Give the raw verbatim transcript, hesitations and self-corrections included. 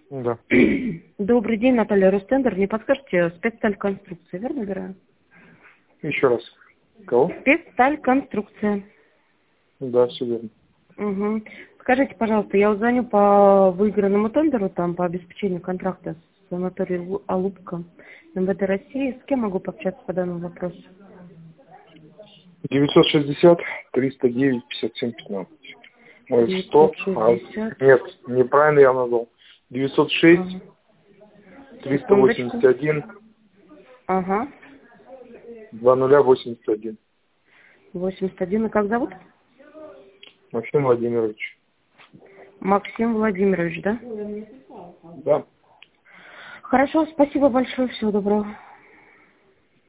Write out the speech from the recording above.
Да. Добрый день, Наталья Ростендер. Не подскажете, спецсталь конструкция, верно, Вера? Еще раз. Кого? Спецсталь конструкция. Да, все верно. Угу. Скажите, пожалуйста, я узнаю по выигранному тендеру, там, по обеспечению контракта с санаторием Алупка эм вэ дэ России. С кем могу пообщаться по данному вопросу? девятьсот шестьдесят триста девять пятьдесят семь пятнадцать. Ой, сто. девятьсот шестьдесят. А, нет, неправильно я назвал. девятьсот шесть триста восемьдесят один Ага. два нуля восемьдесят один. восемьдесят один. И как зовут? Максим Владимирович. Максим Владимирович, да? Да. Хорошо, спасибо большое, всего доброго.